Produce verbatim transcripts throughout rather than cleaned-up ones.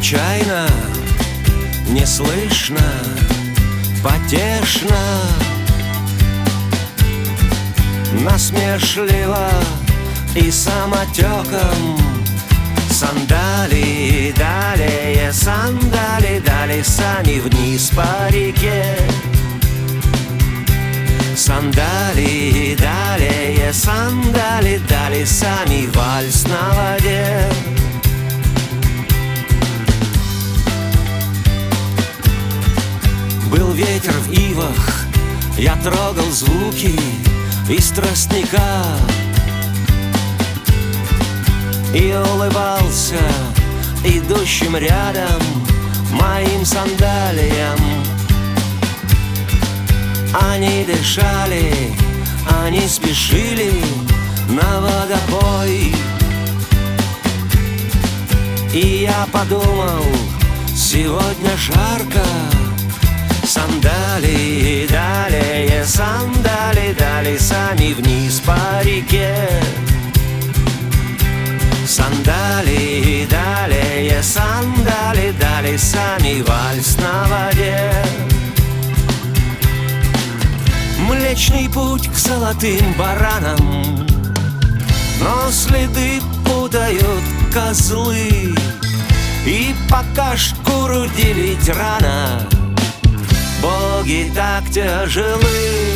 случайно, неслышно, потешно, насмешливо и самотеком. Сандали, далее, сандали, дали сами вниз по реке. Сандали, далее, сандали, дали сами вальс на воде. Был ветер в ивах, я трогал звуки из тростника и улыбался идущим рядом моим сандалиям. Они дышали, они спешили на водопой. И я подумал, сегодня жарко. Сандали, далее, сандали, дали сами вниз по реке. Сандали, далее, сандали, дали сами вальс на воде. Млечный путь к золотым баранам, но следы путают козлы. И пока шкуру делить рано, боги так тяжелы.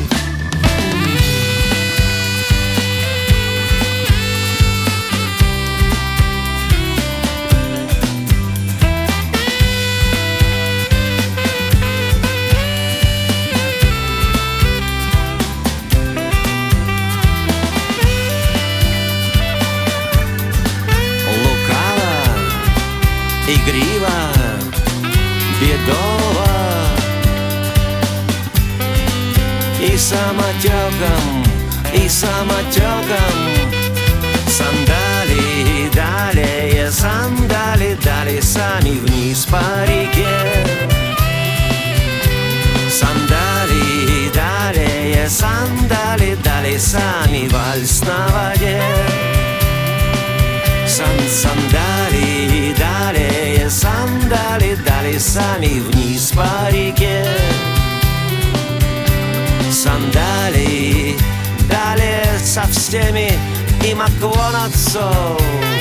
Игриво, бедово и самотеком, и самотеком. Сандали, далее, сандали, дали сами вниз по реке. Сандали, далее, сандали, дали сами вальс на воде. Сан-сандали, далее, сандали, дали сами вниз по реке. Сандали, далее со всеми и Маквон отцов.